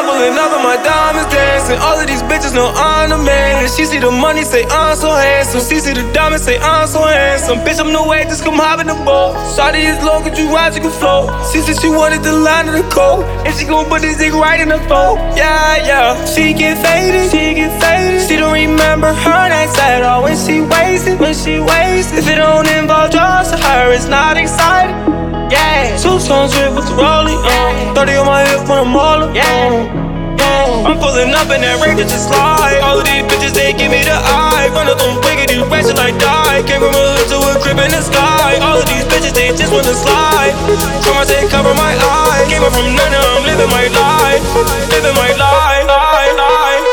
I'm pulling up and my diamonds dancing. All of these bitches know I'm the man. And she see the money, say I'm so handsome. She see the diamonds, say I'm so handsome. Bitch, I'm the way, just come hop in the boat. Shawty is low, could you ride, you can float. She said she wanted the line of the coat, and she gon' put this dick right in the throat. Yeah, yeah. She get faded, she get faded. She don't remember her nights at all when she wasted, when she wasted. If it don't involve drugs to her, it's not exciting. Yeah, 2 stones drip with the rolling, 30 on my hip when I'm all alone. I'm pulling up in that ring to just slide. All of these bitches, they give me the eye. Run up them wicked, these ratchet like die. Came from a hood to a crib in the sky. All of these bitches, they just wanna slide. Come on, say cover my eyes. Came up from none, I'm living my life. Living my life, life.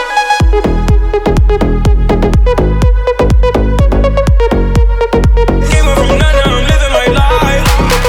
Came up from none, I'm living my life.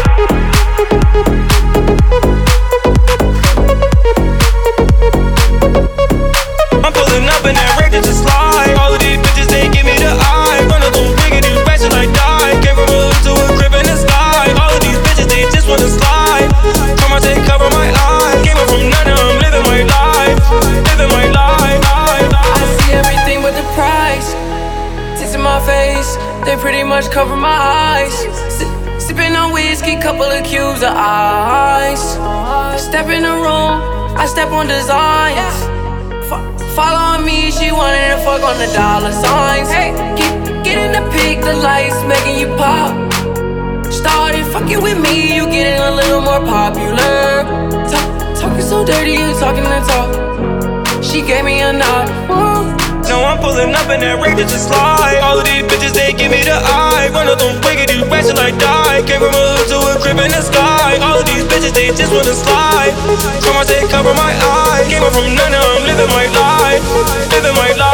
I'm pulling up in that rig to just slide. All of these bitches, they give me the eye. Run up them wicked, these ratchet like die. Came from a hood to a crib in the sky. All of these bitches, they just wanna slide. Come on, take cover my eyes. Came up from none, I'm living my life. Living my life. I see everything but the price. Tits in my face, they pretty much cover my eyes. Sipping on whiskey, couple of cubes of ice. Step in the room, I step on designs. Follow me, she wanted to fuck on the dollar signs. Hey, get in the pic, the lights making you pop. Started fucking with me, you getting a little more popular. Talking so dirty, you talking the talk. She gave me a nod. Now I'm pulling up in that rig to just slide. All of these bitches, they give me the eye. Run up them wicked, these ratchet like die. Came from a hood to a crib in the sky. All of these bitches, they just wanna slide. Come on, say cover my eyes. Came up from none, I'm living my life. Living my life.